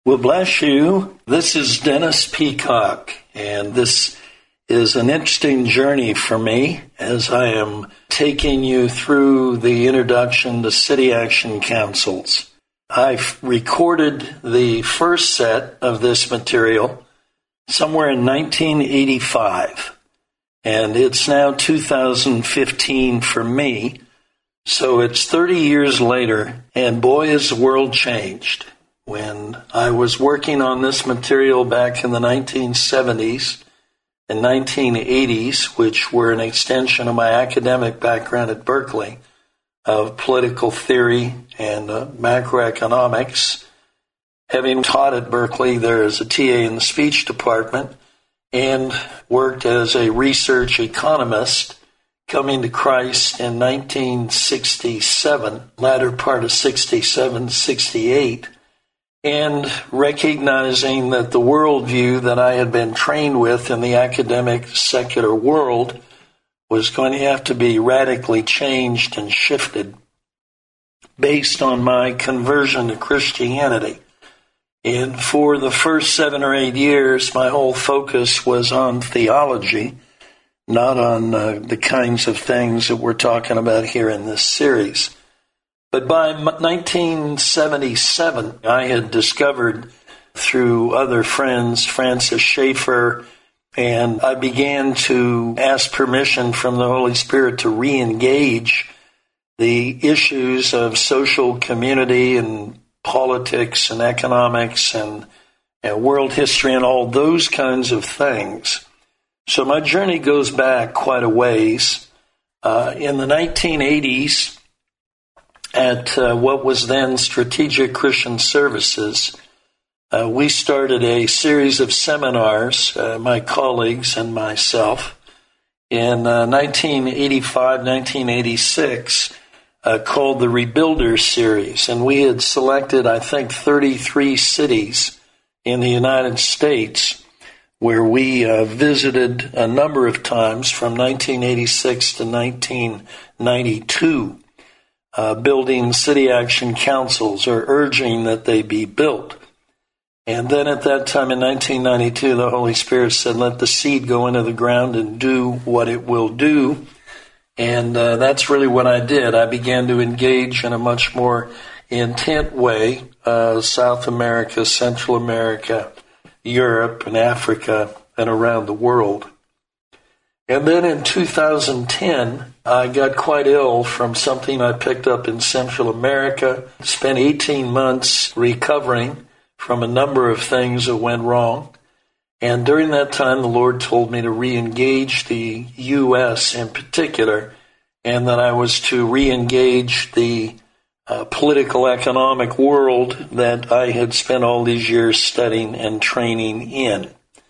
Well, bless you. This is Dennis Peacock, and this is an interesting journey for me as I am taking you through the introduction to City Action Councils. I've recorded the first set of this material somewhere in 1985, and it's now 2015 for me, so it's 30 years later, and boy, has the world changed. When I was working on this material back in the 1970s and 1980s, which were an extension of my academic background at Berkeley of political theory and macroeconomics, having taught at Berkeley there as a TA in the speech department and worked as a research economist, coming to Christ in 1967, latter part of 67, 68, and recognizing that the worldview that I had been trained with in the academic secular world was going to have to be radically changed and shifted based on my conversion to Christianity. And for the first 7 or 8 years, my whole focus was on theology, not on the kinds of things that we're talking about here in this series. But by 1977, I had discovered through other friends, Francis Schaeffer, and I began to ask permission from the Holy Spirit to re-engage the issues of social community and politics and economics and world history and all those kinds of things. So my journey goes back quite a ways. In the 1980s, at what was then Strategic Christian Services, we started a series of seminars, my colleagues and myself, in 1985, 1986, called the Rebuilder Series. And we had selected, I think, 33 cities in the United States where we visited a number of times from 1986 to 1992. Building city action councils or urging that they be built. And then at that time in 1992, the Holy Spirit said, let the seed go into the ground and do what it will do. And that's really what I did. I began to engage in a much more intent way, South America, Central America, Europe, and Africa, and around the world. And then in 2010, I got quite ill from something I picked up in Central America. Spent 18 months recovering from a number of things that went wrong. And during that time, the Lord told me to re-engage the U.S. in particular, and that I was to re-engage the political economic world that I had spent all these years studying and training in.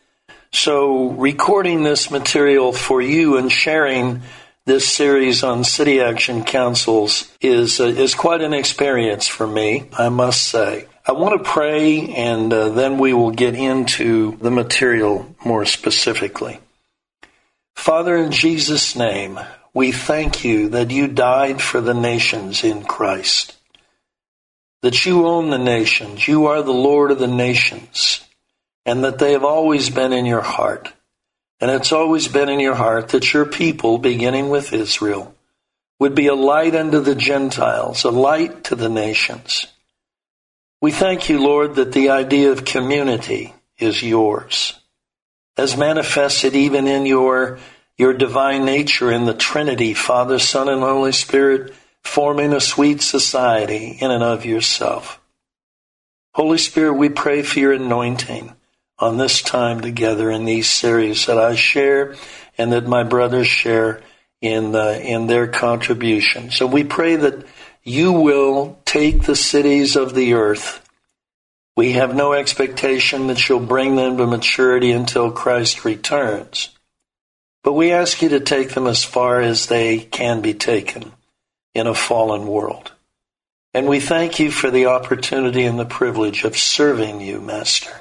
So recording this material for you and sharing this series on City Action Councils is quite an experience for me, I must say. I want to pray, and then we will get into the material more specifically. Father, in Jesus' name, we thank you that you died for the nations in Christ, that you own the nations, you are the Lord of the nations, and that they have always been in your heart. And it's always been in your heart that your people, beginning with Israel, would be a light unto the Gentiles, a light to the nations. We thank you, Lord, that the idea of community is yours, as manifested even in your divine nature in the Trinity, Father, Son, and Holy Spirit, forming a sweet society in and of yourself. Holy Spirit, we pray for your anointing on this time together in these series that I share and that my brothers share in their contribution. So we pray that you will take the cities of the earth. We have no expectation that you'll bring them to maturity until Christ returns. But we ask you to take them as far as they can be taken in a fallen world. And we thank you for the opportunity and the privilege of serving you, Master.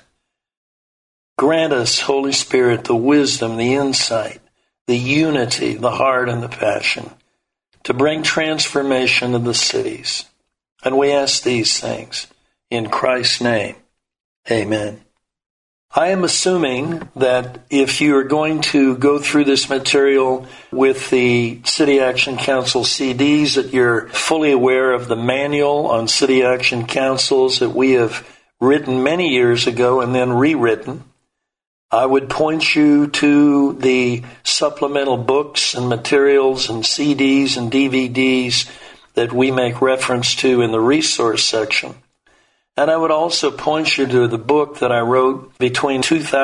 Grant us, Holy Spirit, the wisdom, the insight, the unity, the heart, and the passion to bring transformation to the cities. And we ask these things in Christ's name. Amen. I am assuming that if you are going to go through this material with the City Action Council CDs, that you're fully aware of the manual on City Action Councils that we have written many years ago and then rewritten. I would point you to the supplemental books and materials and CDs and DVDs that we make reference to in the resource section. And I would also point you to the book that I wrote between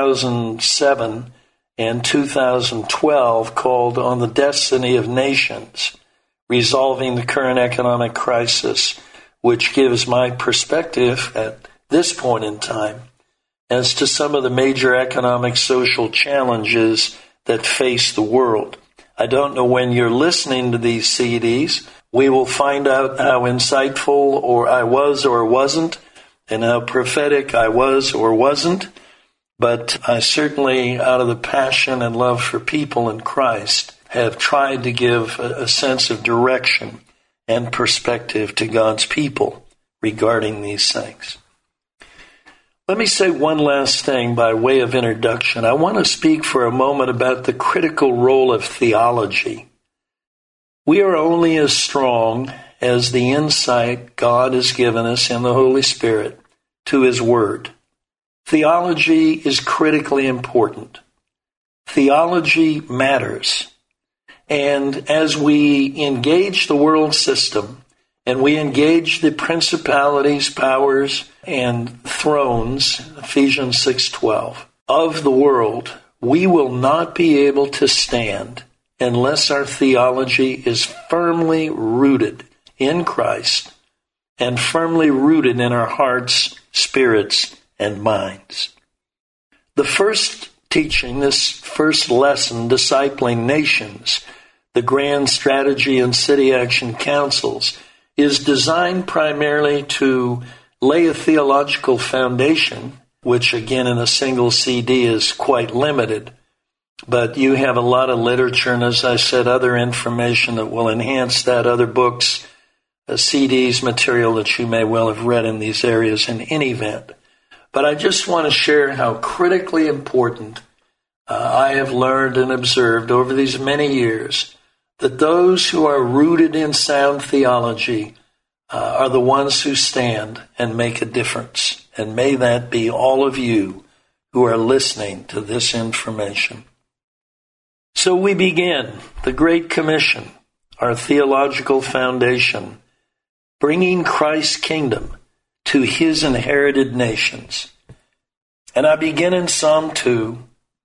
2007 and 2012 called On the Destiny of Nations, Resolving the Current Economic Crisis, which gives my perspective at this point in time as to some of the major economic social challenges that face the world. I don't know when you're listening to these CDs. We will find out how insightful or I was or wasn't, and how prophetic I was or wasn't, but I certainly, out of the passion and love for people in Christ, have tried to give a sense of direction and perspective to God's people regarding these things. Let me say one last thing by way of introduction. I want to speak for a moment about the critical role of theology. We are only as strong as the insight God has given us in the Holy Spirit to His Word. Theology is critically important. Theology matters. And as we engage the world system and we engage the principalities, powers, and thrones, Ephesians 6:12, of the world, we will not be able to stand unless our theology is firmly rooted in Christ and firmly rooted in our hearts, spirits, and minds. The first teaching, this first lesson, Discipling Nations, the grand strategy in City Action Councils, is designed primarily to lay a theological foundation, which again in a single CD is quite limited. But you have a lot of literature and, as I said, other information that will enhance that, other books, CDs, material that you may well have read in these areas in any event. But I just want to share how critically important I have learned and observed over these many years that those who are rooted in sound theology are the ones who stand and make a difference. And may that be all of you who are listening to this information. So we begin the Great Commission, our theological foundation, bringing Christ's kingdom to His inherited nations. And I begin in Psalm 2,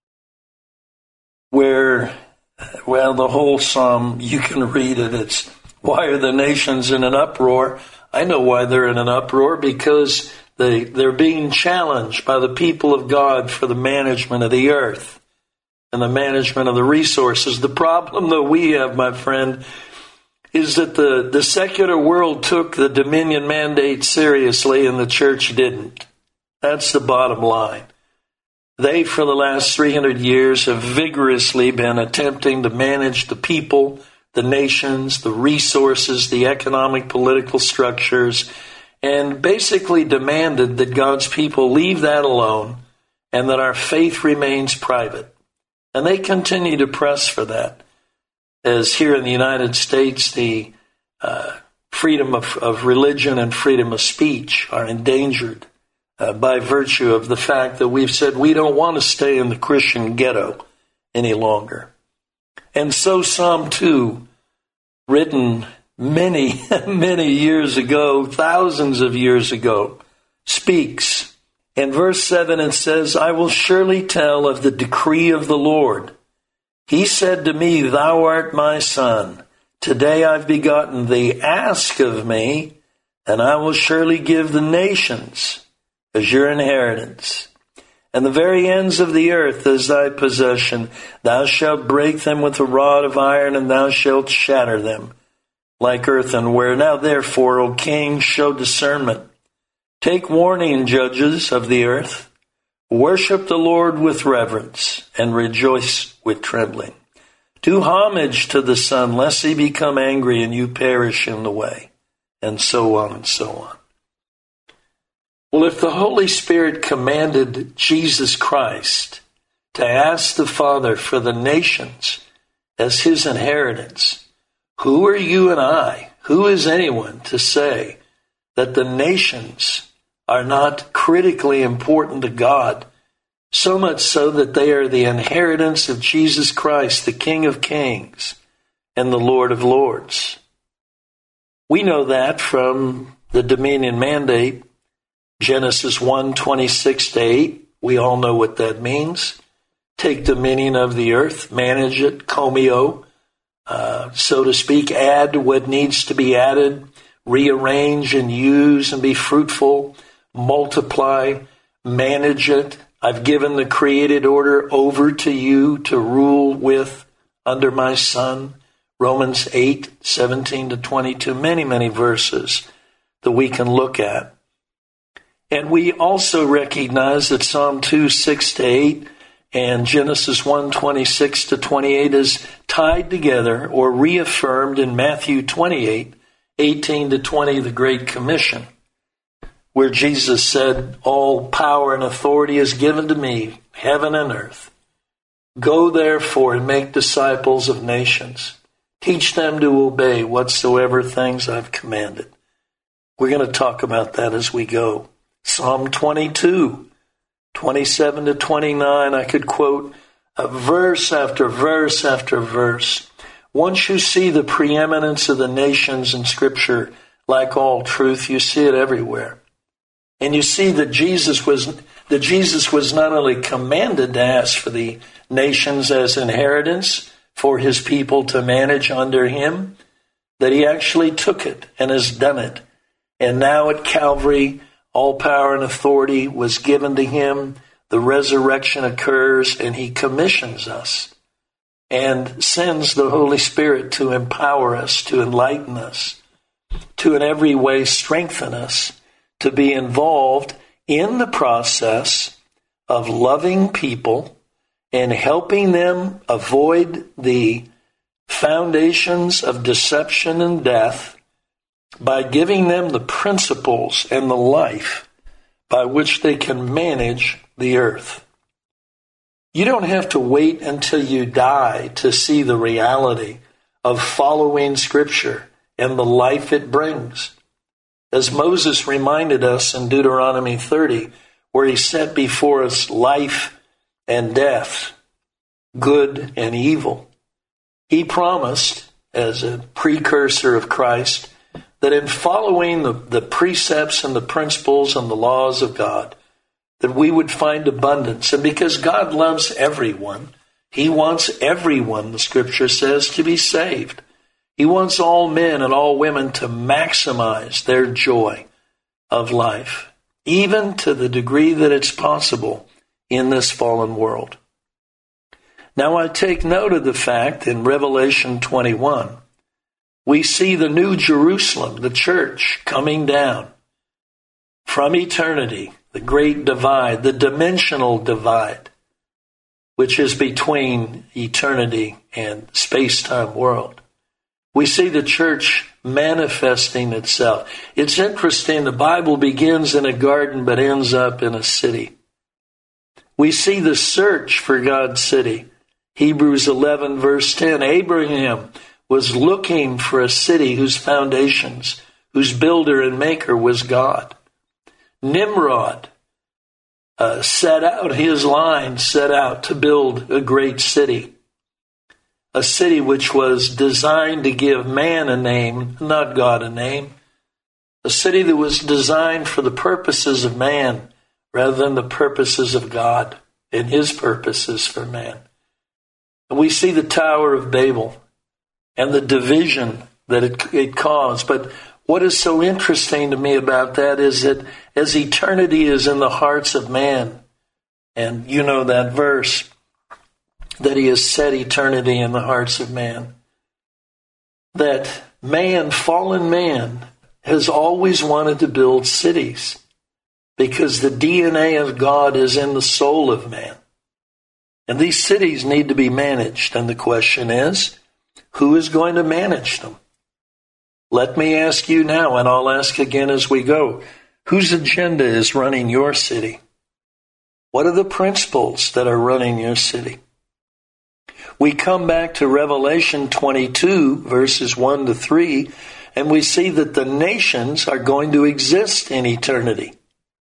where, well, the whole psalm, you can read it. It's, why are the nations in an uproar? I know why they're in an uproar, because they're being challenged by the people of God for the management of the earth and the management of the resources. The problem that we have, my friend, is that the secular world took the dominion mandate seriously and the church didn't. That's the bottom line. They, for the last 300 years, have vigorously been attempting to manage the people, the nations, the resources, the economic, political structures, and basically demanded that God's people leave that alone and that our faith remains private. And they continue to press for that. As here in the United States, the freedom of religion and freedom of speech are endangered by virtue of the fact that we've said we don't want to stay in the Christian ghetto any longer. And so Psalm 2, written many, many years ago, thousands of years ago, speaks. In verse 7 it says, I will surely tell of the decree of the Lord. He said to me, Thou art my son. Today I've begotten thee. Ask of me, and I will surely give the nations as your inheritance, and the very ends of the earth as thy possession. Thou shalt break them with a rod of iron, and thou shalt shatter them like earthenware. Now therefore, O king, show discernment. Take warning, judges of the earth. Worship the Lord with reverence, and rejoice with trembling. Do homage to the Son, lest he become angry and you perish in the way. And so on and so on. Well, if the Holy Spirit commanded Jesus Christ to ask the Father for the nations as his inheritance, who are you and I, who is anyone to say that the nations are not critically important to God, so much so that they are the inheritance of Jesus Christ, the King of Kings and the Lord of Lords? We know that from the dominion mandate, Genesis 1:26-8. We all know what that means. Take dominion of the earth, manage it, comio, so to speak, add what needs to be added, rearrange and use and be fruitful, multiply, manage it. I've given the created order over to you to rule with under my Son. Romans 8:17-22, many verses that we can look at. And we also recognize that Psalm 2:6-8 and Genesis 1:26-28 is tied together or reaffirmed in Matthew 28:18-20, the Great Commission, where Jesus said, all power and authority is given to me, heaven and earth. Go therefore and make disciples of nations. Teach them to obey whatsoever things I've commanded. We're going to talk about that as we go. Psalm 22:27-29, I could quote verse after verse after verse. Once you see the preeminence of the nations in Scripture, like all truth, you see it everywhere. And you see that Jesus was not only commanded to ask for the nations as inheritance for his people to manage under him, that he actually took it and has done it. And now at Calvary, all power and authority was given to him. The resurrection occurs, and he commissions us and sends the Holy Spirit to empower us, to enlighten us, to in every way strengthen us, to be involved in the process of loving people and helping them avoid the foundations of deception and death by giving them the principles and the life by which they can manage the earth. You don't have to wait until you die to see the reality of following Scripture and the life it brings. As Moses reminded us in Deuteronomy 30, where he set before us life and death, good and evil. He promised, as a precursor of Christ, that in following the precepts and the principles and the laws of God, that we would find abundance. And because God loves everyone, he wants everyone, the Scripture says, to be saved. He wants all men and all women to maximize their joy of life, even to the degree that it's possible in this fallen world. Now I take note of the fact in Revelation 21, we see the new Jerusalem, the church, coming down from eternity, the great divide, the dimensional divide, which is between eternity and space-time world. We see the church manifesting itself. It's interesting, the Bible begins in a garden but ends up in a city. We see the search for God's city. Hebrews 11 verse 10, Abraham was looking for a city whose foundations, whose builder and maker was God. Nimrod set out to build a great city. A city which was designed to give man a name, not God a name. A city that was designed for the purposes of man rather than the purposes of God and his purposes for man. And we see the Tower of Babel and the division that it caused. But what is so interesting to me about that is that as eternity is in the hearts of man, and you know that verse, that he has set eternity in the hearts of man, that man, fallen man, has always wanted to build cities because the DNA of God is in the soul of man. And these cities need to be managed. And the question is, who is going to manage them? Let me ask you now, and I'll ask again as we go. Whose agenda is running your city? What are the principles that are running your city? We come back to Revelation 22, verses 1 to 3, and we see that the nations are going to exist in eternity.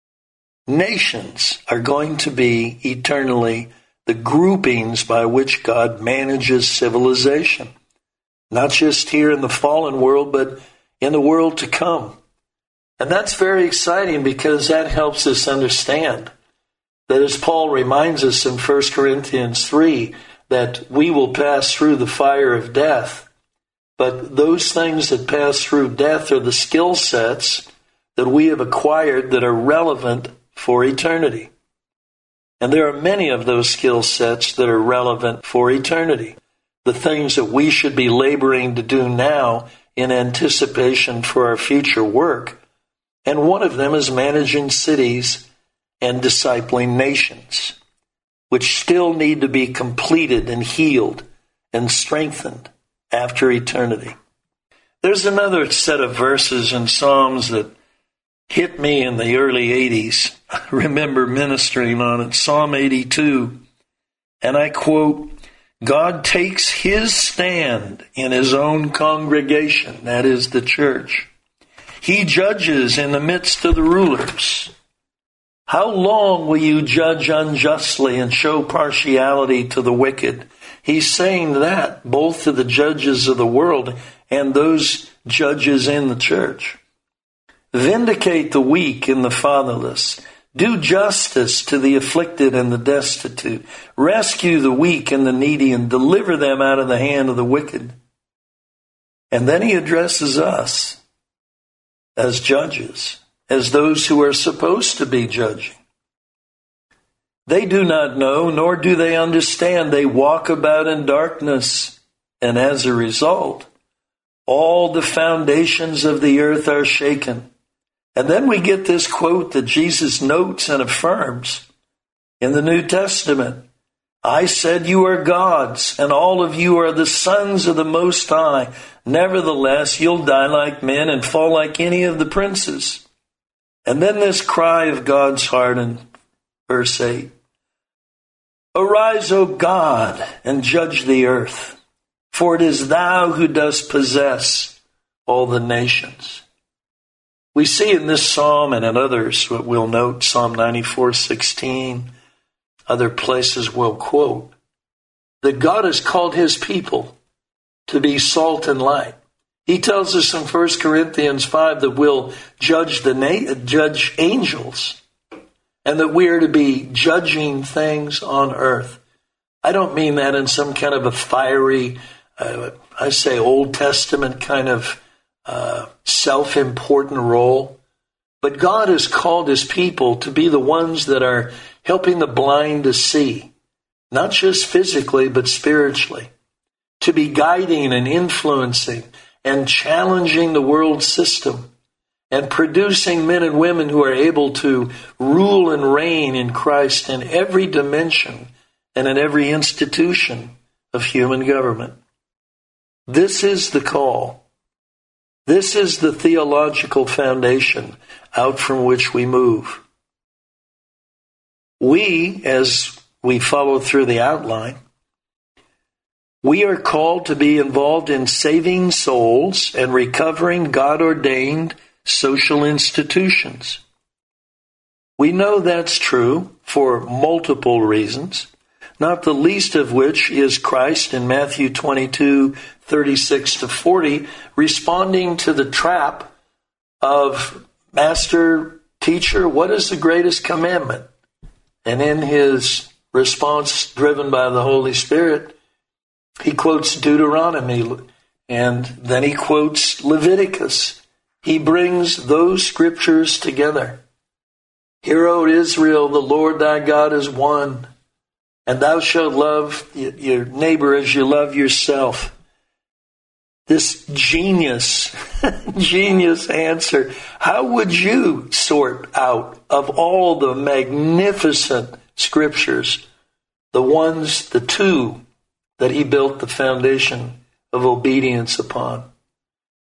Nations are going to be eternally the groupings by which God manages civilization. Not just here in the fallen world, but in the world to come. And that's very exciting because that helps us understand that, as Paul reminds us in 1 Corinthians 3, that we will pass through the fire of death. But those things that pass through death are the skill sets that we have acquired that are relevant for eternity. And there are many of those skill sets that are relevant for eternity. The things that we should be laboring to do now in anticipation for our future work. And one of them is managing cities and discipling nations, which still need to be completed and healed and strengthened after eternity. There's another set of verses in Psalms that hit me in the early 80s. I remember ministering on it, Psalm 82, and I quote, God takes his stand in his own congregation, that is the church. He judges in the midst of the rulers. How long will you judge unjustly and show partiality to the wicked? He's saying that both to the judges of the world and those judges in the church. Vindicate the weak and the fatherless. Do justice to the afflicted and the destitute. Rescue the weak and the needy and deliver them out of the hand of the wicked. And then he addresses us as judges, as those who are supposed to be judging. They do not know, nor do they understand. They walk about in darkness, and as a result, all the foundations of the earth are shaken. And then we get this quote that Jesus notes and affirms in the New Testament. I said you are gods, and all of you are the sons of the Most High. Nevertheless, you'll die like men and fall like any of the princes. And then this cry of God's heart in verse 8. Arise, O God, and judge the earth, for it is thou who dost possess all the nations. We see in this psalm and in others what we'll note, Psalm 94:16, other places we'll quote, that God has called his people to be salt and light. He tells us in 1 Corinthians 5 that we'll judge judge angels and that we are to be judging things on earth. I don't mean that in some kind of a fiery, I say Old Testament kind of self-important role. But God has called his people to be the ones that are helping the blind to see, not just physically, but spiritually, to be guiding and influencing and challenging the world system and producing men and women who are able to rule and reign in Christ in every dimension and in every institution of human government. This is the call. This is the theological foundation out from which we move. We, as we follow through the outline, we are called to be involved in saving souls and recovering God-ordained social institutions. We know that's true for multiple reasons, not the least of which is Christ in Matthew 22:36-40, responding to the trap of, Master, Teacher, what is the greatest commandment? And in his response, driven by the Holy Spirit, he quotes Deuteronomy, and then he quotes Leviticus. He brings those scriptures together. Hear, O Israel, the Lord thy God is one, and thou shalt love your neighbor as you love yourself. This genius answer. How would you sort out of all the magnificent scriptures, the two that he built the foundation of obedience upon?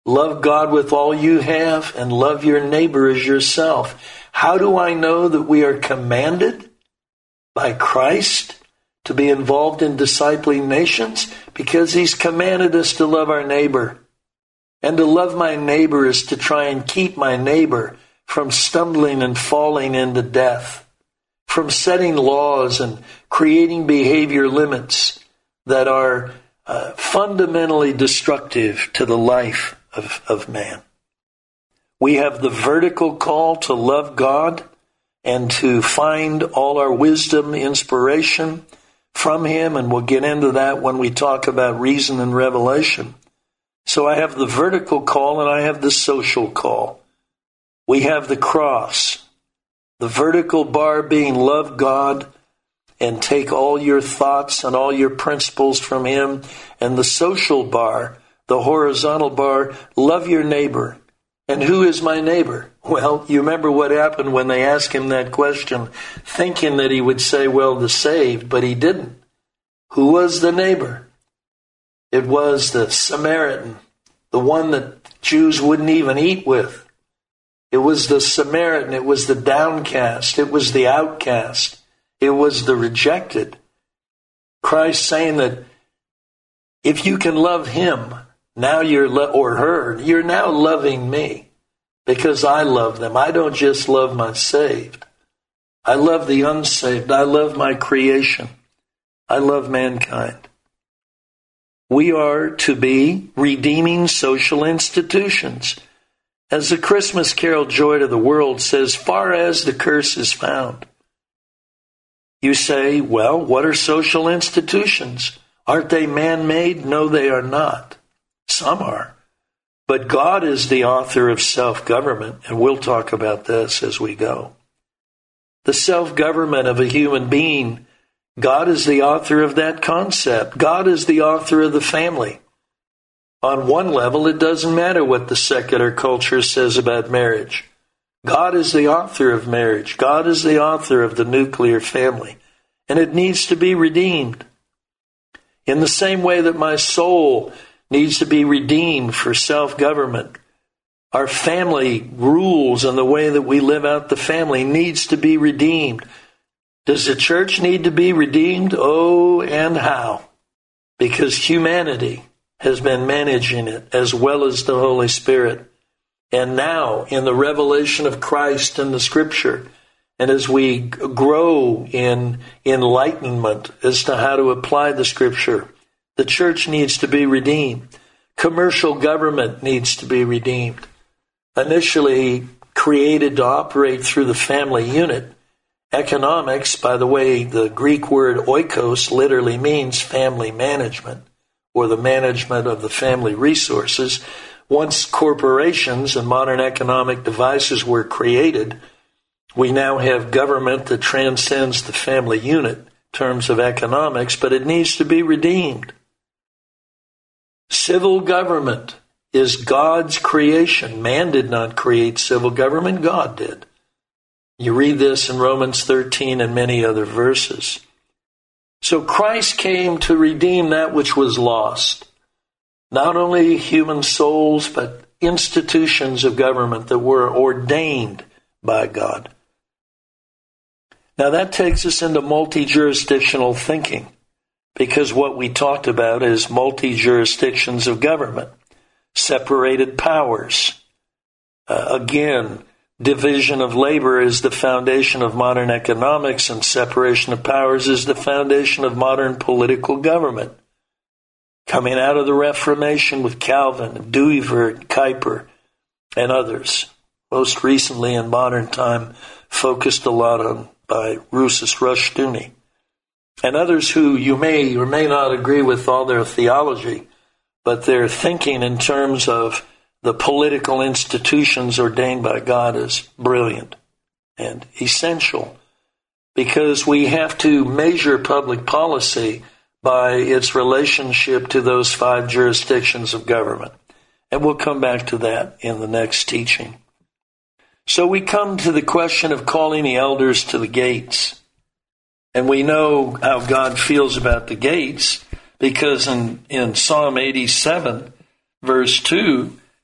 Love God with all you have and love your neighbor as yourself. How do I know that we are commanded by Christ to be involved in discipling nations? Because he's commanded us to love our neighbor. And to love my neighbor is to try and keep my neighbor from stumbling and falling into death, from setting laws and creating behavior limits that are fundamentally destructive to the life of man. We have the vertical call to love God and to find all our wisdom, inspiration from him, and we'll get into that when we talk about reason and revelation. So I have the vertical call and I have the social call. We have the cross, the vertical bar being love God and take all your thoughts and all your principles from him, and the social bar, the horizontal bar, love your neighbor. And who is my neighbor? Well, you remember what happened when they asked him that question, thinking that he would say, well, the saved, but he didn't. Who was the neighbor? It was the Samaritan, the one that Jews wouldn't even eat with. It was the Samaritan. It was the downcast. It was the outcast. It was the rejected. Christ saying that if you can love him, now or her, you're now loving me because I love them. I don't just love my saved. I love the unsaved. I love my creation. I love mankind. We are to be redeeming social institutions. As the Christmas carol Joy to the World says, far as the curse is found. You say, well, what are social institutions? Aren't they man-made? No, they are not. Some are. But God is the author of self-government, and we'll talk about this as we go. The self-government of a human being, God is the author of that concept. God is the author of the family. On one level, it doesn't matter what the secular culture says about marriage. God is the author of marriage. God is the author of the nuclear family, and it needs to be redeemed. In the same way that my soul needs to be redeemed for self-government, our family rules and the way that we live out the family needs to be redeemed. Does the church need to be redeemed? Oh, and how? Because humanity has been managing it as well as the Holy Spirit. And now, in the revelation of Christ in the Scripture, and as we grow in enlightenment as to how to apply the Scripture, the church needs to be redeemed. Commercial government needs to be redeemed. Initially created to operate through the family unit, economics, by the way, the Greek word oikos literally means family management, or the management of the family resources. Once corporations and modern economic devices were created, we now have government that transcends the family unit in terms of economics, but it needs to be redeemed. Civil government is God's creation. Man did not create civil government, God did. You read this in Romans 13 and many other verses. So Christ came to redeem that which was lost. Not only human souls, but institutions of government that were ordained by God. Now that takes us into multi-jurisdictional thinking, because what we talked about is multi-jurisdictions of government, separated powers. Again, division of labor is the foundation of modern economics, and separation of powers is the foundation of modern political government. Coming out of the Reformation with Calvin, Dewey-Vert, Kuyper, and others. Most recently in modern time, focused a lot on by Rousas Rushdoony. And others who you may or may not agree with all their theology, but their thinking in terms of the political institutions ordained by God is brilliant and essential, because we have to measure public policy by its relationship to those 5 jurisdictions of government. And we'll come back to that in the next teaching. So we come to the question of calling the elders to the gates. And we know how God feels about the gates, because in Psalm 87, verse 2,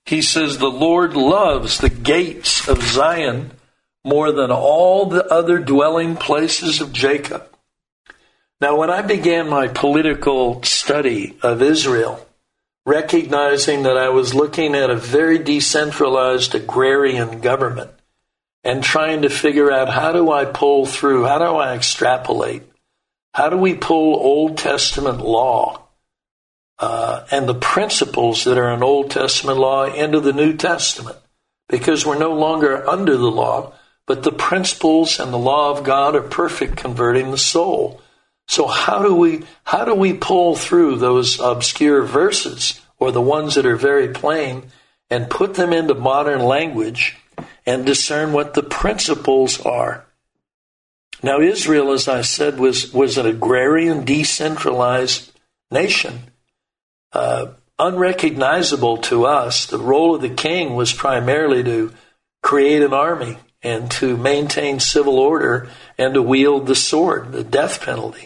He says, the Lord loves the gates of Zion more than all the other dwelling places of Jacob. Now, when I began my political study of Israel, recognizing that I was looking at a very decentralized agrarian government and trying to figure out how do I pull through, how do I extrapolate, how do we pull Old Testament law and the principles that are in Old Testament law into the New Testament, because we're no longer under the law, but the principles and the law of God are perfect, converting the soul. So how do we pull through those obscure verses, or the ones that are very plain, and put them into modern language and discern what the principles are? Now, Israel, as I said, was an agrarian, decentralized nation. Unrecognizable to us. The role of the king was primarily to create an army and to maintain civil order and to wield the sword, the death penalty.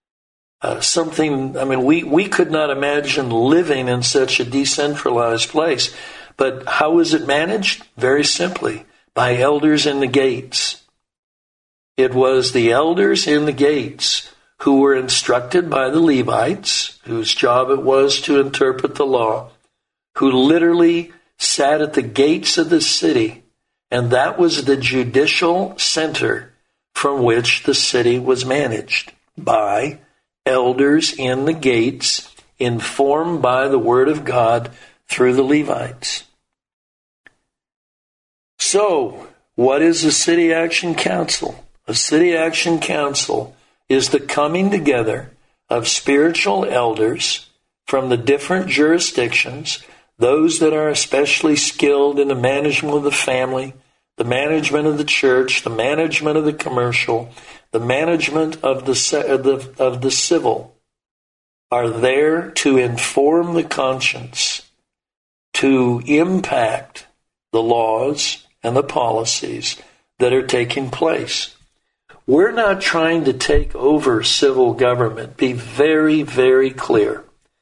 We could not imagine living in such a decentralized place. But how was it managed? Very simply, by elders in the gates. It was the elders in the gates who were instructed by the Levites, whose job it was to interpret the law, who literally sat at the gates of the city, and that was the judicial center from which the city was managed, by elders in the gates, informed by the word of God through the Levites. So, what is a City Action Council? A City Action Council is the coming together of spiritual elders from the different jurisdictions, those that are especially skilled in the management of the family, the management of the church, the management of the commercial, the management of the civil, are there to inform the conscience, to impact the laws and the policies that are taking place. We're not trying to take over civil government. Be very, very clear.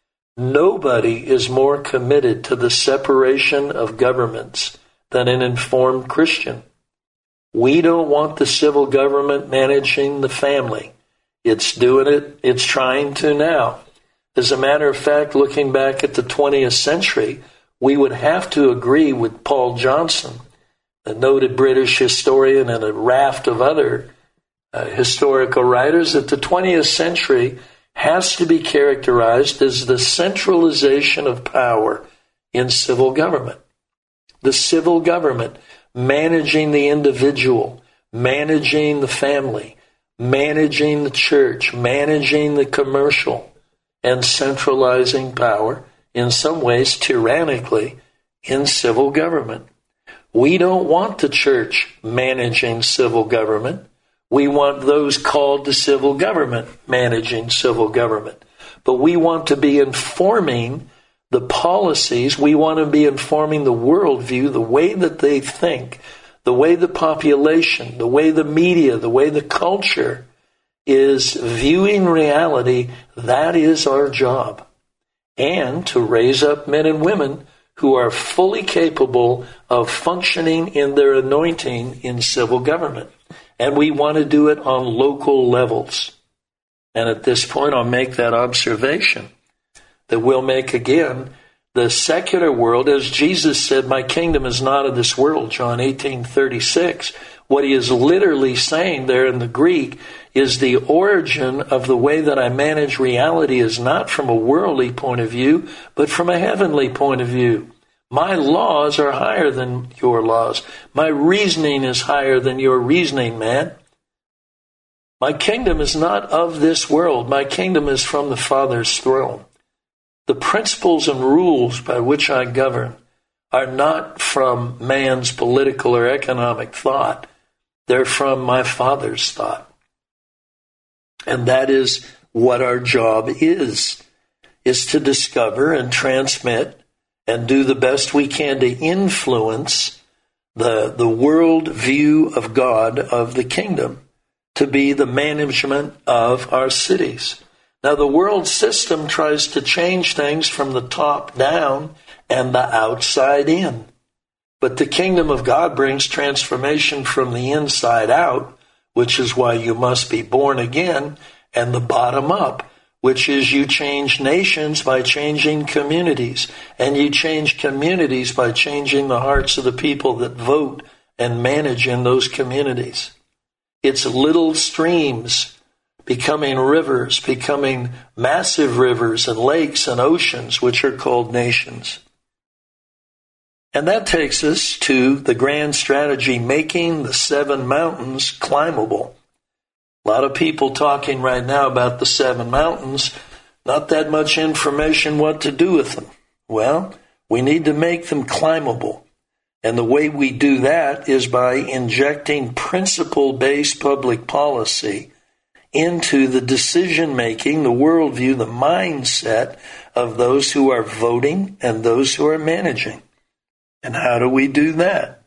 Nobody is more committed to the separation of governments than an informed Christian. We don't want the civil government managing the family. It's doing it. It's trying to now. As a matter of fact, looking back at the 20th century, we would have to agree with Paul Johnson, a noted British historian, and a raft of other historical writers, that the 20th century has to be characterized as the centralization of power in civil government. The civil government managing the individual, managing the family, managing the church, managing the commercial, and centralizing power, in some ways tyrannically, in civil government. We don't want the church managing civil government. We want those called to civil government managing civil government. But we want to be informing the policies. We want to be informing the worldview, the way that they think, the way the population, the way the media, the way the culture is viewing reality. That is our job. And to raise up men and women who are fully capable of functioning in their anointing in civil government. And we want to do it on local levels. And at this point, I'll make that observation that we'll make again. The secular world, as Jesus said, my kingdom is not of this world, John 18:36. What he is literally saying there in the Greek is the origin of the way that I manage reality is not from a worldly point of view, but from a heavenly point of view. My laws are higher than your laws. My reasoning is higher than your reasoning, man. My kingdom is not of this world. My kingdom is from the Father's throne. The principles and rules by which I govern are not from man's political or economic thought. They're from my Father's thought. And that is what our job is to discover and transmit and do the best we can to influence the world view of God, of the kingdom, to be the management of our cities. Now, the world system tries to change things from the top down and the outside in. But the kingdom of God brings transformation from the inside out, which is why you must be born again, and the bottom up, which is you change nations by changing communities, and you change communities by changing the hearts of the people that vote and manage in those communities. It's little streams becoming rivers, becoming massive rivers and lakes and oceans, which are called nations. And that takes us to the grand strategy, making the 7 mountains climbable. A lot of people talking right now about the 7 mountains, not that much information what to do with them. Well, we need to make them climbable. And the way we do that is by injecting principle-based public policy into the decision-making, the worldview, the mindset of those who are voting and those who are managing. And how do we do that?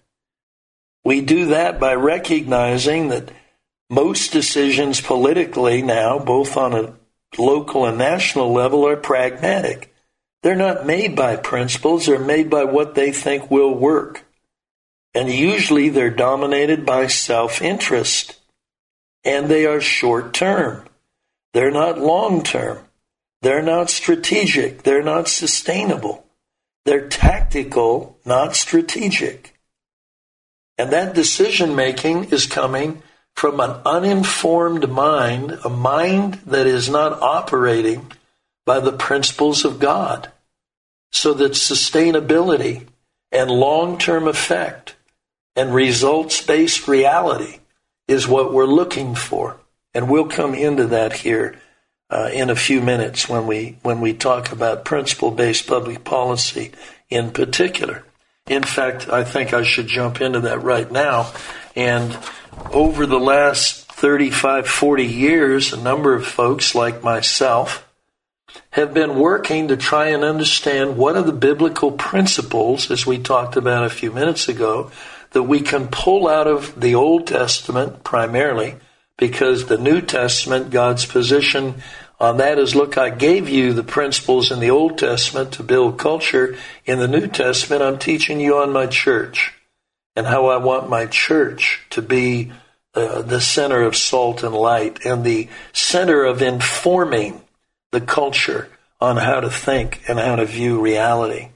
We do that by recognizing that most decisions politically now, both on a local and national level, are pragmatic. They're not made by principles, they're made by what they think will work. And usually they're dominated by self-interest. And they are short-term. They're not long-term. They're not strategic. They're not sustainable. They're tactical, not strategic. And that decision-making is coming from an uninformed mind, a mind that is not operating by the principles of God, so that sustainability and long-term effect and results-based reality is what we're looking for. And we'll come into that here in a few minutes when we talk about principle-based public policy in particular. In fact, I think I should jump into that right now. And over the last 35, 40 years, a number of folks like myself have been working to try and understand what are the biblical principles, as we talked about a few minutes ago, that we can pull out of the Old Testament primarily, because the New Testament, God's position on that is, look, I gave you the principles in the Old Testament to build culture. In the New Testament, I'm teaching you on my church and how I want my church to be the center of salt and light and the center of informing the culture on how to think and how to view reality.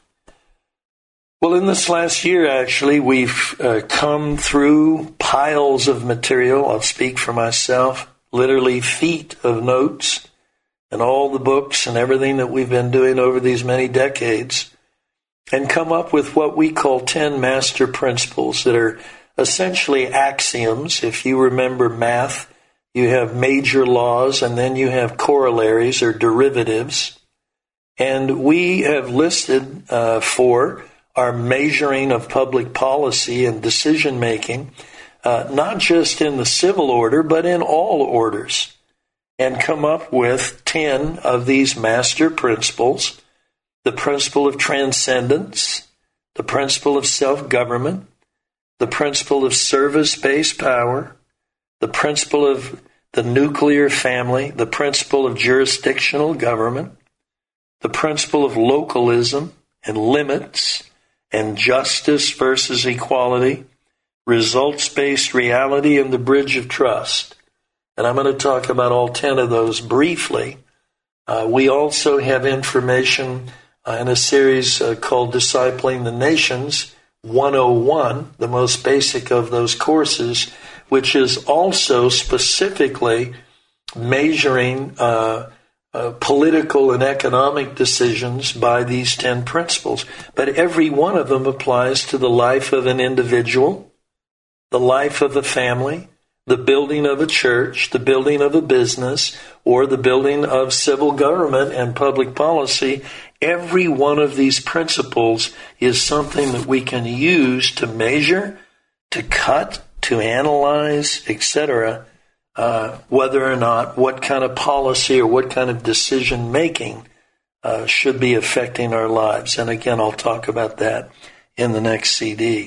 Well, in this last year, actually, we've come through piles of material. I'll speak for myself, literally feet of notes and all the books and everything that we've been doing over these many decades, and come up with what we call 10 master principles that are essentially axioms. If you remember math, you have major laws and then you have corollaries or derivatives. And we have listed for our measuring of public policy and decision-making, not just in the civil order, but in all orders, and come up with 10 of these master principles: the principle of transcendence, the principle of self-government, the principle of service-based power, the principle of the nuclear family, the principle of jurisdictional government, the principle of localism and limits, and justice versus equality, results-based reality, and the bridge of trust. And I'm going to talk about all 10 of those briefly. We also have information in a series called Discipling the Nations 101, the most basic of those courses, which is also specifically measuring political and economic decisions by these 10 principles. But every one of them applies to the life of an individual, the life of a family, the building of a church, the building of a business, or the building of civil government and public policy. Every one of these principles is something that we can use to measure, to cut, to analyze, etc., whether or not what kind of policy or what kind of decision making should be affecting our lives. And again, I'll talk about that in the next CD.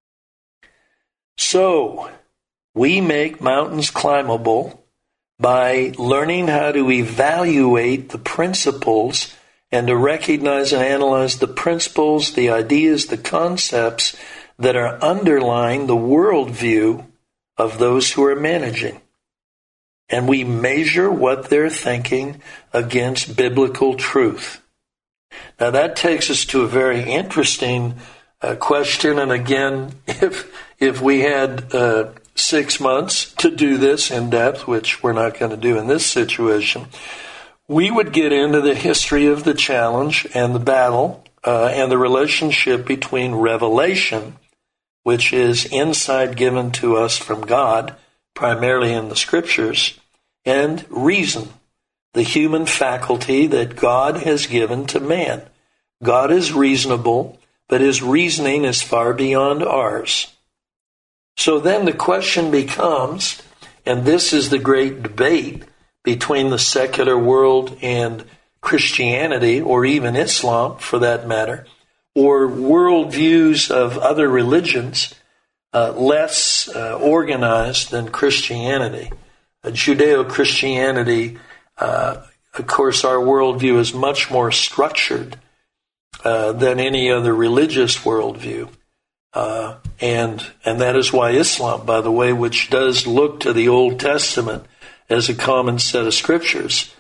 So, we make mountains climbable by learning how to evaluate the principles and to recognize and analyze the principles, the ideas, the concepts that are underlying the worldview of those who are managing. And we measure what they're thinking against biblical truth. Now that takes us to a very interesting question. And again, if we had 6 months to do this in depth, which we're not going to do in this situation, we would get into the history of the challenge and the battle and the relationship between revelation, which is insight given to us from God, primarily in the Scriptures, and reason, the human faculty that God has given to man. God is reasonable, but his reasoning is far beyond ours. So then the question becomes, and this is the great debate between the secular world and Christianity, or even Islam for that matter, or worldviews of other religions less organized than Christianity. Judeo-Christianity, of course, our worldview is much more structured than any other religious worldview. And that is why Islam, by the way, which does look to the Old Testament as a common set of scriptures,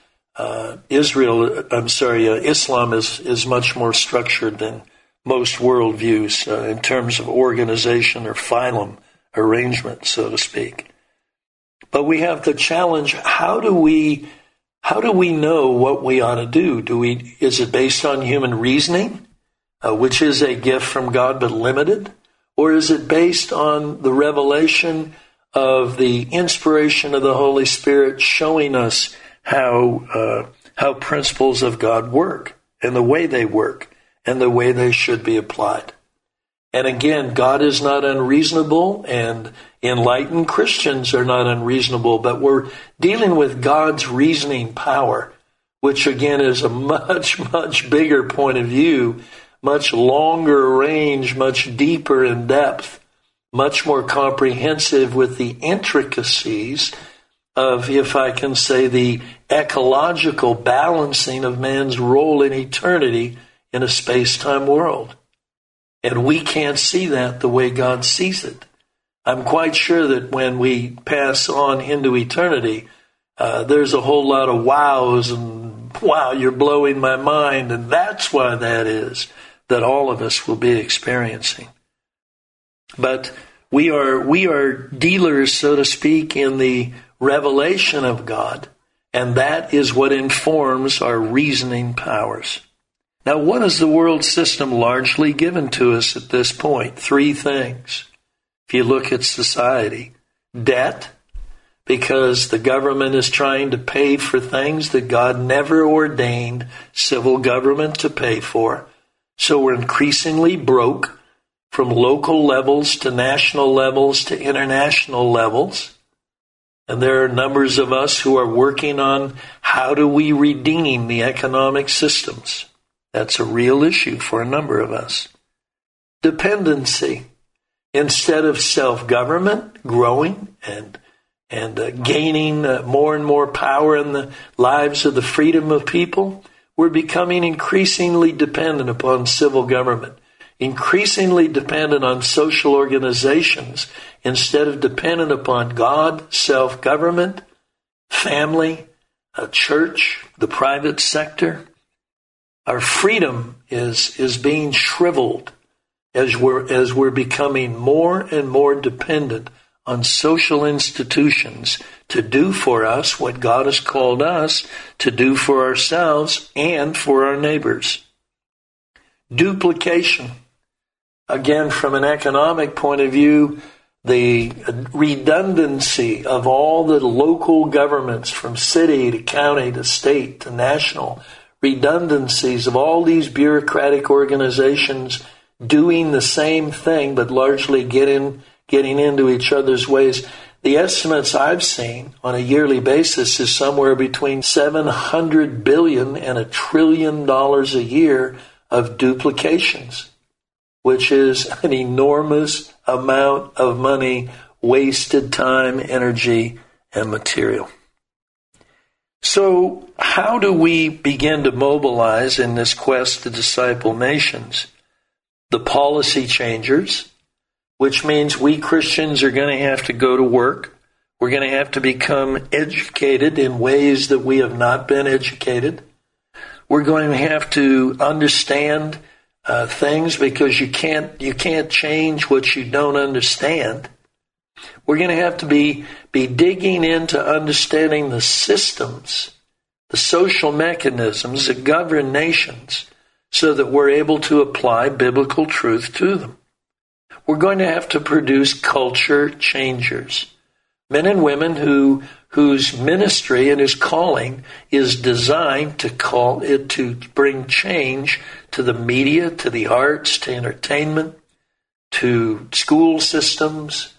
Islam is much more structured than most worldviews in terms of organization or phylum arrangement, so to speak. But we have the challenge: how do we know what we ought to do? Is it based on human reasoning, which is a gift from God but limited, or is it based on the revelation of the inspiration of the Holy Spirit showing us how principles of God work and the way they work and the way they should be applied? And again, God is not unreasonable, and enlightened Christians are not unreasonable, but we're dealing with God's reasoning power, which again is a much, much bigger point of view, much longer range, much deeper in depth, much more comprehensive with the intricacies of, if I can say, the ecological balancing of man's role in eternity in a space-time world. And we can't see that the way God sees it. I'm quite sure that when we pass on into eternity, there's a whole lot of wows and, wow, you're blowing my mind, and that's why that is, that all of us will be experiencing. But we are dealers, so to speak, in the revelation of God, and that is what informs our reasoning powers. Now, what is the world system largely given to us at this point? 3 things. If you look at society: debt, because the government is trying to pay for things that God never ordained civil government to pay for. So we're increasingly broke from local levels to national levels to international levels. And there are numbers of us who are working on how do we redeem the economic systems. That's a real issue for a number of us. Dependency. Instead of self-government growing and gaining more and more power in the lives of the freedom of people, we're becoming increasingly dependent upon civil government, increasingly dependent on social organizations instead of dependent upon God, self-government, family, a church, the private sector. Our freedom is being shriveled as we're becoming more and more dependent on social institutions to do for us what God has called us to do for ourselves and for our neighbors. Duplication. Again, from an economic point of view, the redundancy of all the local governments, from city to county to state to national, redundancies of all these bureaucratic organizations doing the same thing but largely getting into each other's ways. The estimates I've seen on a yearly basis is somewhere between $700 billion and $1 trillion a year of duplications, which is an enormous amount of money, wasted time, energy, and material. So how do we begin to mobilize in this quest to disciple nations? The policy changers, which means we Christians are going to have to go to work. We're going to have to become educated in ways that we have not been educated. We're going to have to understand things, because you can't change what you don't understand. We're going to have to be digging into understanding the systems, the social mechanisms that govern nations, so that we're able to apply biblical truth to them. We're going to have to produce culture changers, men and women whose ministry and whose calling is designed to bring change to the media, to the arts, to entertainment, to school systems,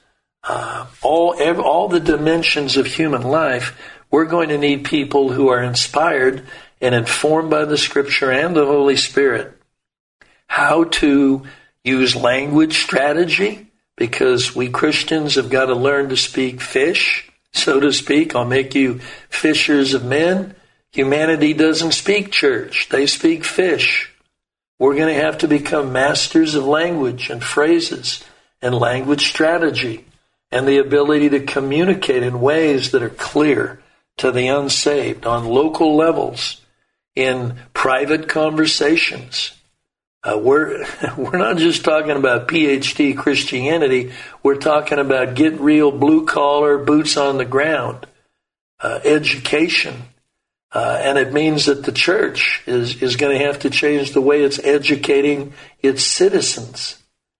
all the dimensions of human life. We're going to need people who are inspired and informed by the Scripture and the Holy Spirit how to use language strategy, because we Christians have got to learn to speak fish, so to speak. I'll make you fishers of men. Humanity doesn't speak church. They speak fish. We're going to have to become masters of language and phrases and language strategy and the ability to communicate in ways that are clear to the unsaved on local levels, in private conversations. We're not just talking about PhD Christianity. We're talking about get real, blue collar, boots on the ground education. And it means that the church is going to have to change the way it's educating its citizens.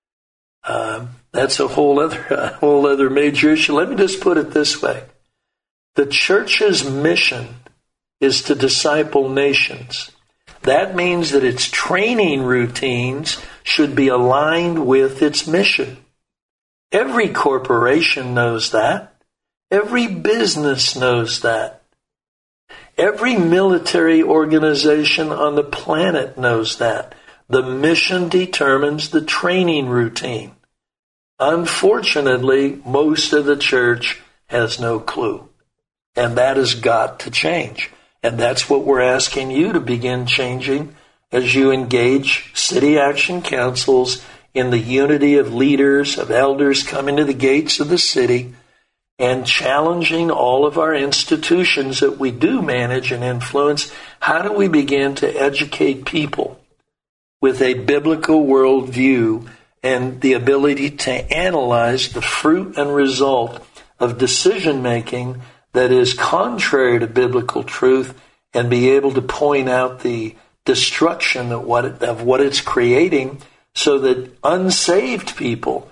That's a whole other major issue. Let me just put it this way. The church's mission is to disciple nations. That means that its training routines should be aligned with its mission. Every corporation knows that. Every business knows that. Every military organization on the planet knows that. The mission determines the training routine. Unfortunately, most of the church has no clue. And that has got to change. And that's what we're asking you to begin changing as you engage city action councils in the unity of leaders, of elders coming to the gates of the city and challenging all of our institutions that we do manage and influence. How do we begin to educate people with a biblical worldview and the ability to analyze the fruit and result of decision making that is contrary to biblical truth, and be able to point out the destruction of what it's creating, so that unsaved people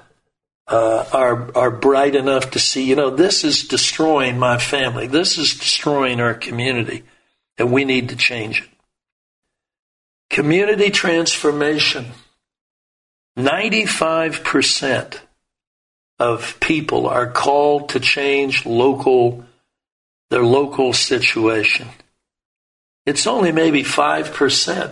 are bright enough to see, this is destroying my family, this is destroying our community, and we need to change it. Community transformation. 95% of people are called to change their local situation. It's only maybe 5%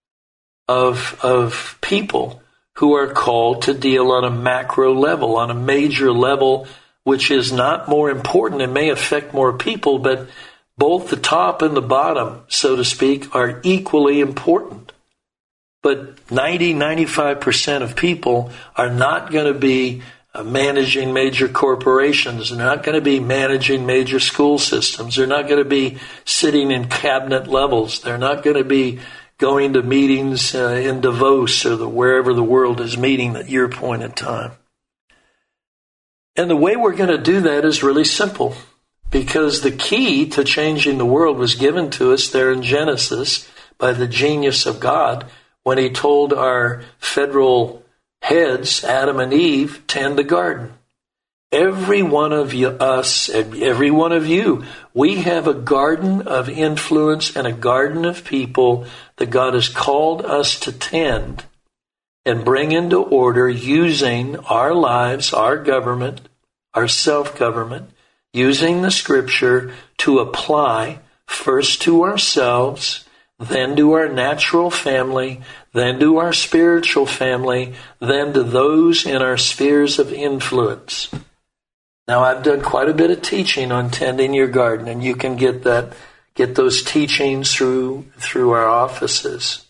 of people who are called to deal on a macro level, on a major level, which is not more important and may affect more people, but both the top and the bottom, so to speak, are equally important. But 95% of people are not going to be managing major corporations. They're not going to be managing major school systems. They're not going to be sitting in cabinet levels. They're not going to be going to meetings in Davos or wherever the world is meeting at your point in time. And the way we're going to do that is really simple, because the key to changing the world was given to us there in Genesis by the genius of God when he told our federal heads, Adam and Eve, tend the garden. Every one of us, every one of you, we have a garden of influence and a garden of people that God has called us to tend and bring into order, using our lives, our government, our self-government, using the Scripture to apply first to ourselves, then to our natural family, then to our spiritual family, then to those in our spheres of influence. Now, I've done quite a bit of teaching on tending your garden, and you can get get those teachings through our offices.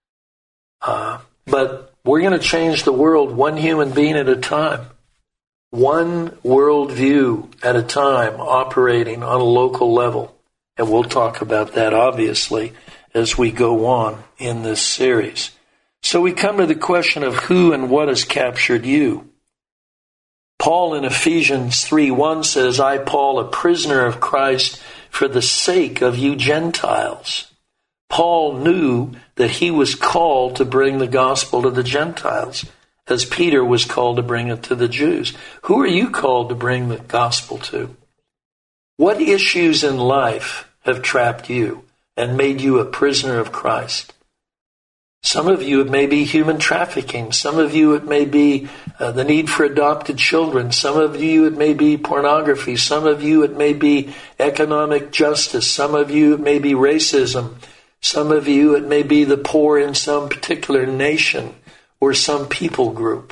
But we're going to change the world one human being at a time, one worldview at a time, operating on a local level. And we'll talk about that, obviously, as we go on in this series. So we come to the question of who and what has captured you. Paul in Ephesians 3:1 says, I, Paul, a prisoner of Christ, for the sake of you Gentiles. Paul knew that he was called to bring the gospel to the Gentiles, as Peter was called to bring it to the Jews. Who are you called to bring the gospel to? What issues in life have trapped you and made you a prisoner of Christ? Some of you, it may be human trafficking. Some of you, it may be the need for adopted children. Some of you, it may be pornography. Some of you, it may be economic justice. Some of you, it may be racism. Some of you, it may be the poor in some particular nation or some people group.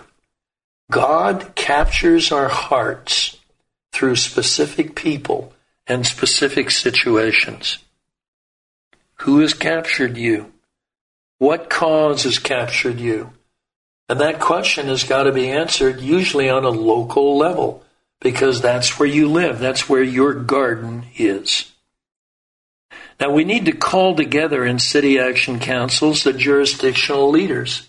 God captures our hearts through specific people and specific situations. Who has captured you? What cause has captured you? And that question has got to be answered usually on a local level, because that's where you live. That's where your garden is. Now, we need to call together in City Action Councils the jurisdictional leaders.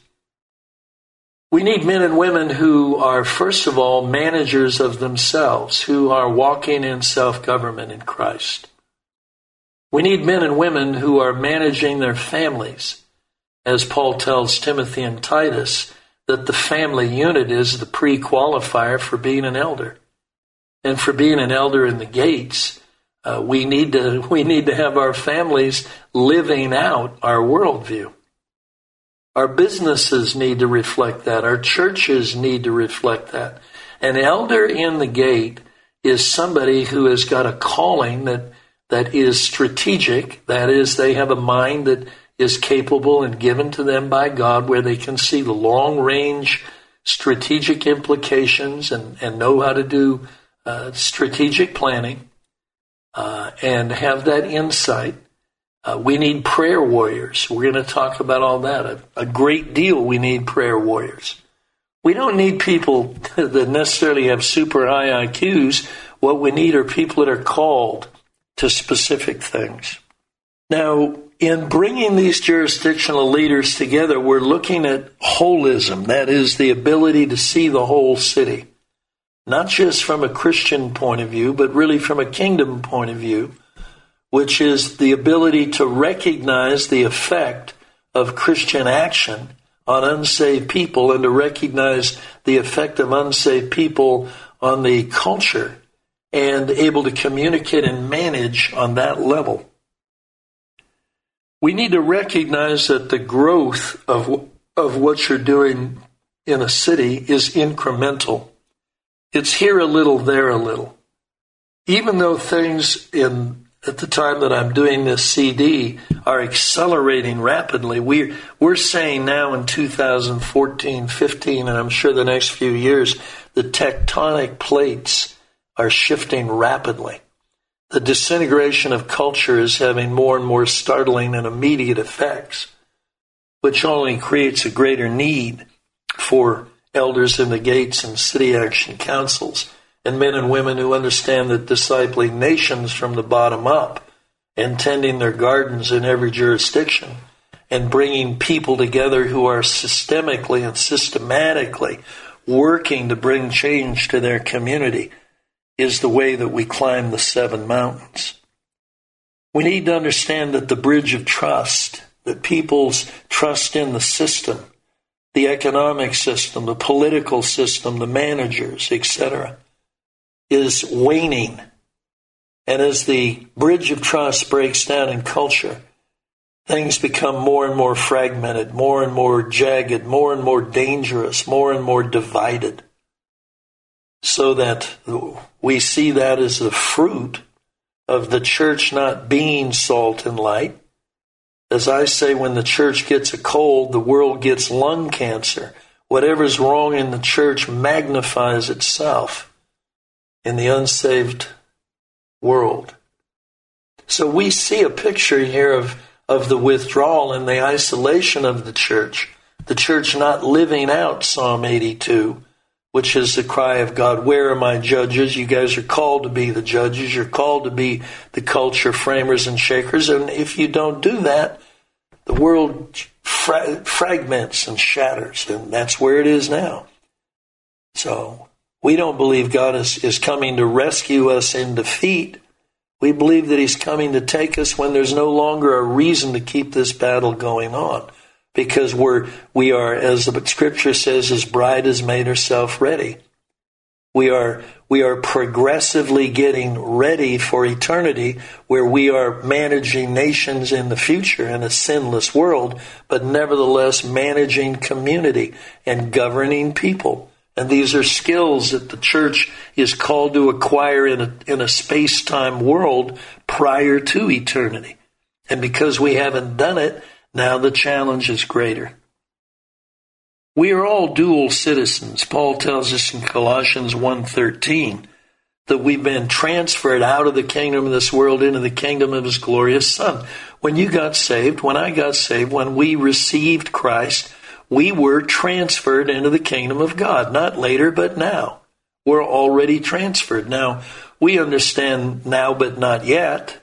We need men and women who are, first of all, managers of themselves, who are walking in self-government in Christ. We need men and women who are managing their families, as Paul tells Timothy and Titus, that the family unit is the pre-qualifier for being an elder. And for being an elder in the gates, we need to have our families living out our worldview. Our businesses need to reflect that. Our churches need to reflect that. An elder in the gate is somebody who has got a calling that is strategic. That is, they have a mind that is capable and given to them by God, where they can see the long-range strategic implications and know how to do strategic planning and have that insight. We need prayer warriors. We're going to talk about all that. A great deal we need prayer warriors. We don't need people that necessarily have super high IQs. What we need are people that are called to specific things. Now, in bringing these jurisdictional leaders together, we're looking at holism. That is the ability to see the whole city, not just from a Christian point of view, but really from a kingdom point of view, which is the ability to recognize the effect of Christian action on unsaved people and to recognize the effect of unsaved people on the culture and able to communicate and manage on that level. We need to recognize that the growth of what you're doing in a city is incremental. It's here a little, there a little. Even though things at the time that I'm doing this CD are accelerating rapidly, we're saying now in 2014, 15, and I'm sure the next few years, the tectonic plates are shifting rapidly. The disintegration of culture is having more and more startling and immediate effects, which only creates a greater need for elders in the gates and city action councils and men and women who understand that discipling nations from the bottom up and tending their gardens in every jurisdiction and bringing people together who are systemically and systematically working to bring change to their community is the way that we climb the 7 mountains. We need to understand that the bridge of trust, that people's trust in the system, the economic system, the political system, the managers, etc., is waning. And as the bridge of trust breaks down in culture, things become more and more fragmented, more and more jagged, more and more dangerous, more and more divided. So that we see that as the fruit of the church not being salt and light. As I say, when the church gets a cold, the world gets lung cancer. Whatever's wrong in the church magnifies itself in the unsaved world. So we see a picture here of the withdrawal and the isolation of the church not living out Psalm 82, which is the cry of God, where are my judges? You guys are called to be the judges. You're called to be the culture framers and shakers. And if you don't do that, the world fragments and shatters. And that's where it is now. So we don't believe God is coming to rescue us in defeat. We believe that he's coming to take us when there's no longer a reason to keep this battle going on. Because we are, as the scripture says, his bride has made herself ready. We are progressively getting ready for eternity, where we are managing nations in the future in a sinless world, but nevertheless managing community and governing people. And these are skills that the church is called to acquire in a space-time world prior to eternity. And because we haven't done it, now the challenge is greater. We are all dual citizens. Paul tells us in Colossians 1:13 that we've been transferred out of the kingdom of this world into the kingdom of his glorious Son. When you got saved, when I got saved, when we received Christ, we were transferred into the kingdom of God. Not later, but now. We're already transferred. Now, we understand now, but not yet.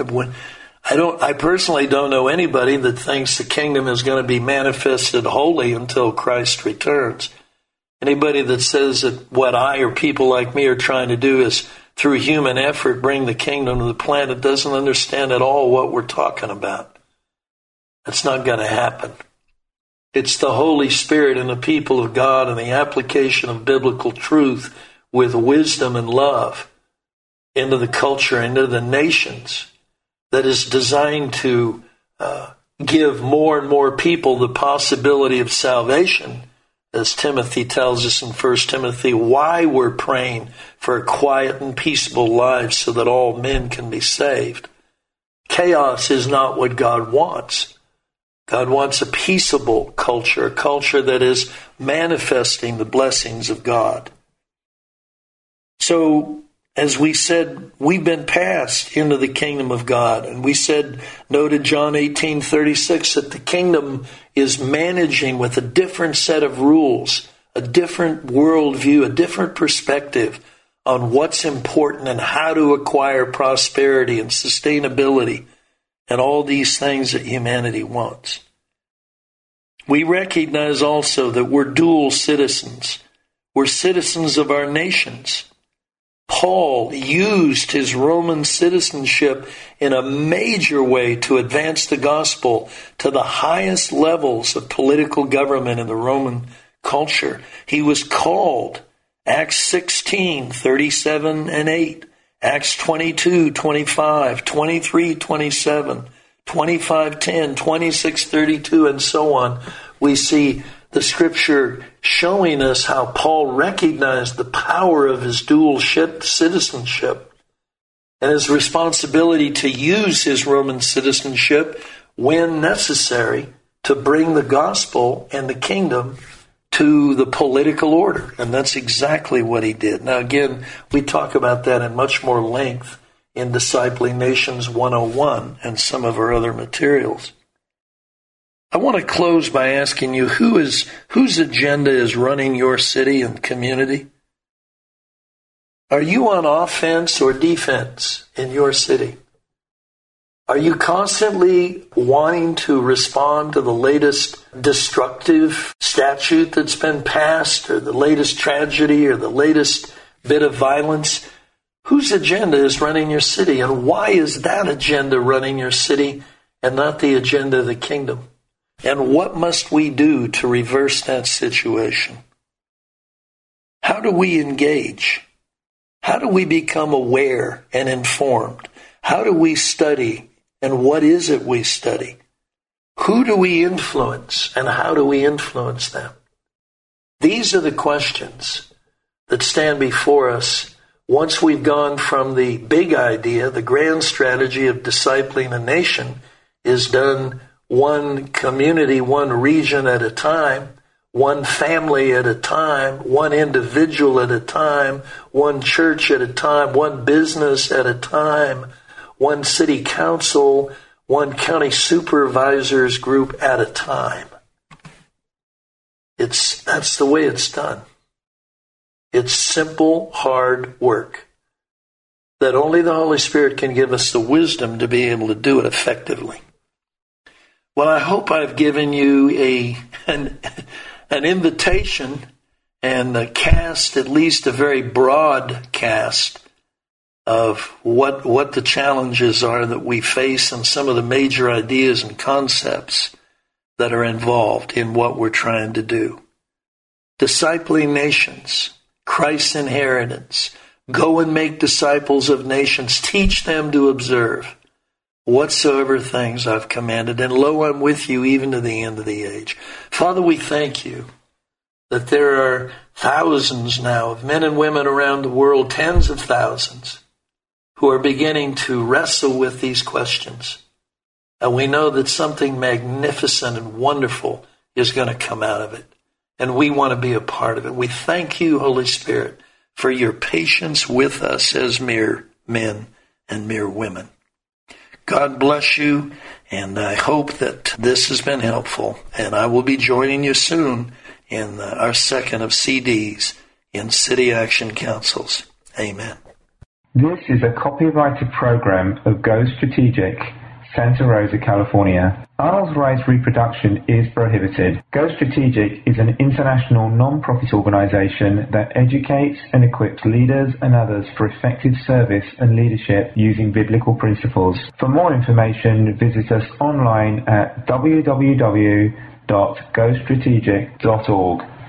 I personally don't know anybody that thinks the kingdom is going to be manifested wholly until Christ returns. Anybody that says that what I or people like me are trying to do is through human effort bring the kingdom to the planet doesn't understand at all what we're talking about. That's not going to happen. It's the Holy Spirit and the people of God and the application of biblical truth with wisdom and love into the culture, into the nations, that is designed to give more and more people the possibility of salvation. As Timothy tells us in 1 Timothy, why we're praying for a quiet and peaceable life so that all men can be saved. Chaos is not what God wants. God wants a peaceable culture, a culture that is manifesting the blessings of God. So, as we said, we've been passed into the kingdom of God. And we noted John 18:36, that the kingdom is managing with a different set of rules, a different worldview, a different perspective on what's important and how to acquire prosperity and sustainability and all these things that humanity wants. We recognize also that we're dual citizens. We're citizens of our nations. Paul used his Roman citizenship in a major way to advance the gospel to the highest levels of political government in the Roman culture. He was called, Acts 16:37 and 8, Acts 22:25, 23:27, 25:10, 26:32, and so on. We see the scripture showing us how Paul recognized the power of his dual citizenship and his responsibility to use his Roman citizenship when necessary to bring the gospel and the kingdom to the political order. And that's exactly what he did. Now, again, we talk about that in much more length in Discipling Nations 101 and some of our other materials. I want to close by asking you, whose agenda is running your city and community? Are you on offense or defense in your city? Are you constantly wanting to respond to the latest destructive statute that's been passed, or the latest tragedy, or the latest bit of violence? Whose agenda is running your city, and why is that agenda running your city and not the agenda of the kingdom? And what must we do to reverse that situation? How do we engage? How do we become aware and informed? How do we study, and what is it we study? Who do we influence, and how do we influence them? These are the questions that stand before us once we've gone from the big idea, the grand strategy of discipling a nation is done one community, one region at a time, one family at a time, one individual at a time, one church at a time, one business at a time, one city council, one county supervisors group at a time. That's the way it's done. It's simple, hard work that only the Holy Spirit can give us the wisdom to be able to do it effectively. Well, I hope I've given you an invitation and cast at least a very broad cast of what the challenges are that we face and some of the major ideas and concepts that are involved in what we're trying to do. Discipling nations, Christ's inheritance, go and make disciples of nations, teach them to observe whatsoever things I've commanded, and lo, I'm with you even to the end of the age. Father, we thank you that there are thousands now of men and women around the world, tens of thousands, who are beginning to wrestle with these questions. And we know that something magnificent and wonderful is going to come out of it. And we want to be a part of it. We thank you, Holy Spirit, for your patience with us as mere men and mere women. God bless you, and I hope that this has been helpful. And I will be joining you soon in our second of CDs in City Action Councils. Amen. This is a copyrighted program of Go Strategic, Santa Rosa, California. Unauthorized reproduction is prohibited. Go Strategic is an international non-profit organization that educates and equips leaders and others for effective service and leadership using biblical principles. For more information, visit us online at www.gostrategic.org.